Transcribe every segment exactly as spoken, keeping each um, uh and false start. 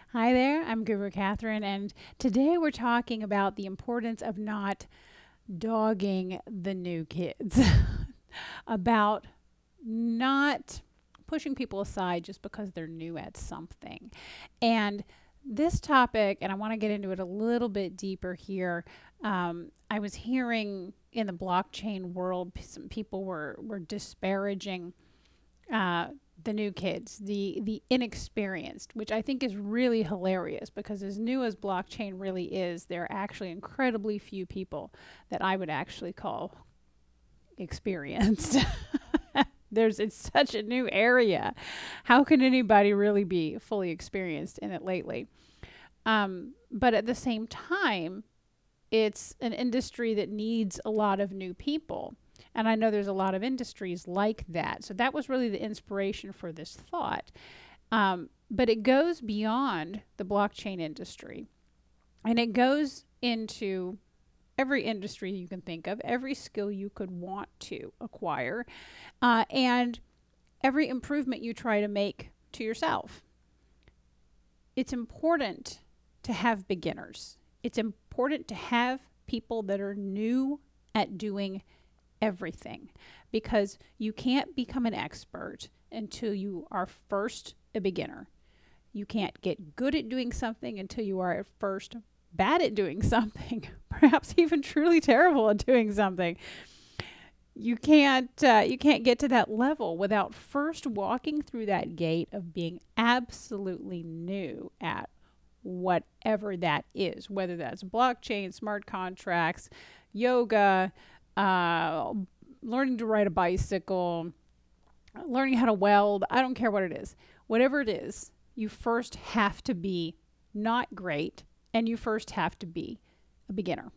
Hi there, I'm Guru Catherine, and today we're talking about the importance of not dogging the new kids, about not pushing people aside just because they're new at something. And this topic, and I want to get into it a little bit deeper here. Um, I was hearing in the blockchain world, some people were, were disparaging uh, the new kids, the the inexperienced, which I think is really hilarious because as new as blockchain really is, there are actually incredibly few people that I would actually call experienced. There's it's such a new area. How can anybody really be fully experienced in it lately? Um, but at the same time, it's an industry that needs a lot of new people. And I know there's a lot of industries like that. So that was really the inspiration for this thought. Um, but it goes beyond the blockchain industry and it goes into every industry you can think of, every skill you could want to acquire, uh, and every improvement you try to make to yourself. It's important to have beginners. It's important to have people that are new at doing everything because you can't become an expert until you are first a beginner. You can't get good at doing something until you are at first bad at doing something, perhaps even truly terrible at doing something. You can't uh, you can't get to that level without first walking through that gate of being absolutely new at whatever that is, whether that's blockchain, smart contracts, yoga, uh, learning to ride a bicycle, learning how to weld. I don't care what it is. Whatever it is, you first have to be not great and you first have to be a beginner.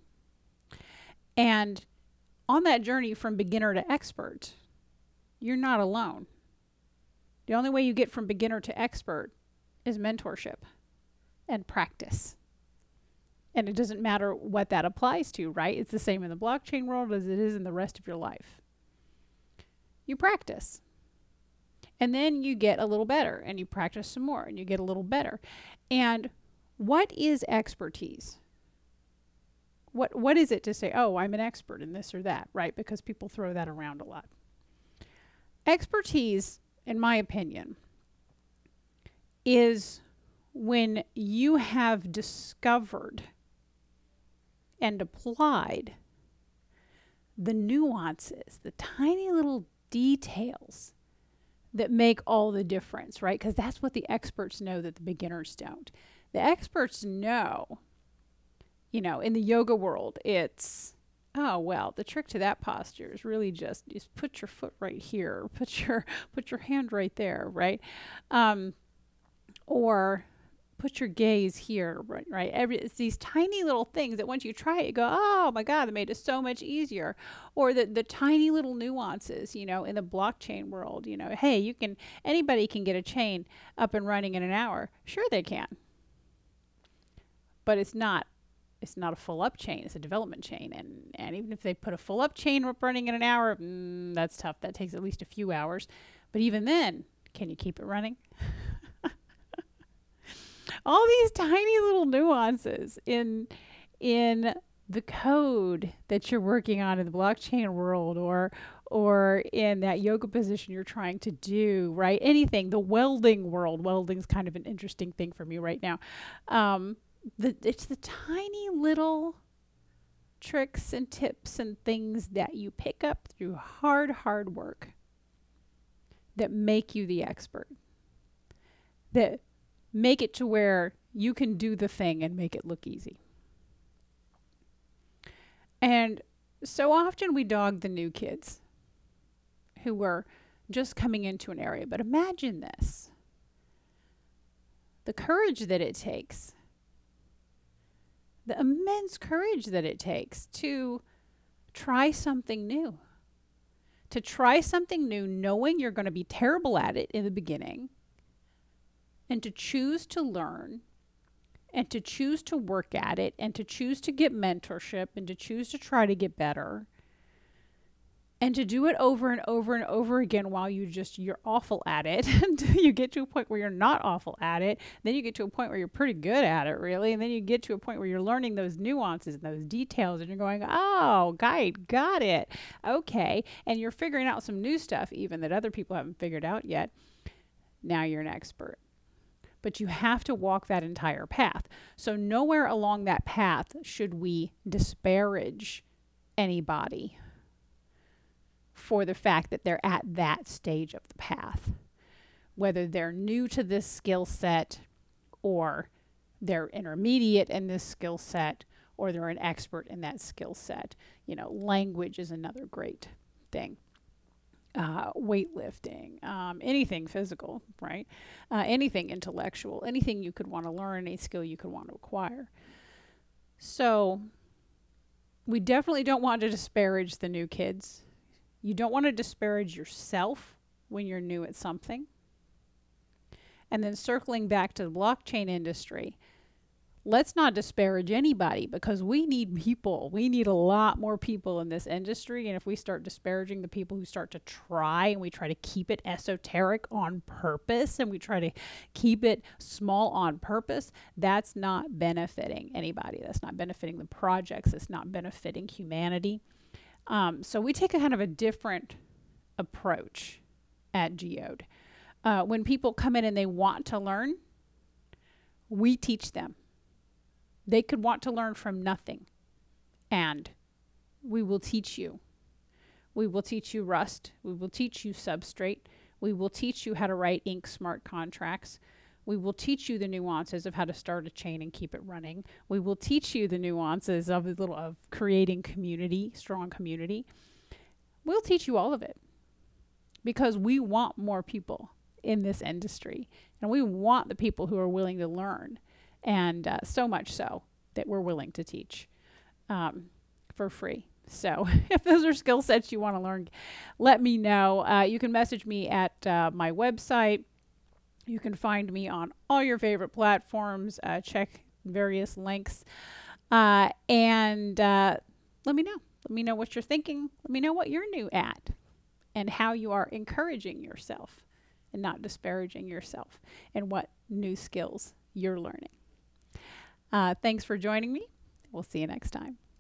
And on that journey from beginner to expert, you're not alone. The only way you get from beginner to expert is mentorship and practice. And it doesn't matter what that applies to, right? It's the same in the blockchain world as it is in the rest of your life. You practice. And then you get a little better and you practice some more and you get a little better. And what is expertise? What what is it to say, oh, I'm an expert in this or that, right? Because people throw that around a lot. Expertise, in my opinion, is when you have discovered and applied the nuances, the tiny little details that make all the difference, right? Because that's what the experts know that the beginners don't. The experts know, you know, in the yoga world, it's, oh, well, the trick to that posture is really just, just put your foot right here, put your, put your hand right there, right? Um, or put your gaze here, right? right? Every, it's these tiny little things that once you try it, you go, oh my God, that made it so much easier. Or the, the tiny little nuances, you know, in the blockchain world, you know, hey, you can, anybody can get a chain up and running in an hour. Sure they can. But it's not, it's not a full up chain, it's a development chain. And, and even if they put a full up chain up running in an hour, mm, that's tough. That takes at least a few hours. But even then, can you keep it running? All these tiny little nuances in in the code that you're working on in the blockchain world or or in that yoga position you're trying to do, right? Anything, the welding world. Welding's kind of an interesting thing for me right now. Um, the, it's the tiny little tricks and tips and things that you pick up through hard, hard work that make you the expert. That make it to where you can do the thing and make it look easy. And so often we dog the new kids who were just coming into an area. But imagine this. The courage that it takes, the immense courage that it takes to try something new. To try something new knowing you're going to be terrible at it in the beginning, and to choose to learn and to choose to work at it and to choose to get mentorship and to choose to try to get better And to do it over and over and over again while you just, you're awful at it until you get to a point where you're not awful at it. Then you get to a point where you're pretty good at it, really. And then you get to a point where you're learning those nuances and those details and you're going, oh, guide, got it. Okay. And you're figuring out some new stuff even that other people haven't figured out yet. Now you're an expert. But you have to walk that entire path. So nowhere along that path should we disparage anybody for the fact that they're at that stage of the path. Whether they're new to this skill set or they're intermediate in this skill set or they're an expert in that skill set. You know, language is another great thing. Uh, weightlifting, um, anything physical, right? Uh, anything intellectual, anything you could want to learn, any skill you could want to acquire. So we definitely don't want to disparage the new kids. You don't want to disparage yourself when you're new at something. And then circling back to the blockchain industry, let's not disparage anybody because we need people. We need a lot more people in this industry. And if we start disparaging the people who start to try and we try to keep it esoteric on purpose and we try to keep it small on purpose, that's not benefiting anybody. That's not benefiting the projects. It's not benefiting humanity. Um, so we take a kind of a different approach at Geode. Uh, when people come in and they want to learn, we teach them. They could want to learn from nothing, and we will teach you. We will teach you Rust. We will teach you Substrate. We will teach you how to write ink smart contracts. We will teach you the nuances of how to start a chain and keep it running. We will teach you the nuances of a little of creating community, strong community. We'll teach you all of it because we want more people in this industry, and we want the people who are willing to learn, and uh, so much so that we're willing to teach um, for free. So if those are skill sets you want to learn, let me know. Uh, you can message me at uh, my website. You can find me on all your favorite platforms. Uh, check various links. Uh, and uh, let me know. Let me know what you're thinking. Let me know what you're new at and how you are encouraging yourself and not disparaging yourself and what new skills you're learning. Uh, thanks for joining me. We'll see you next time.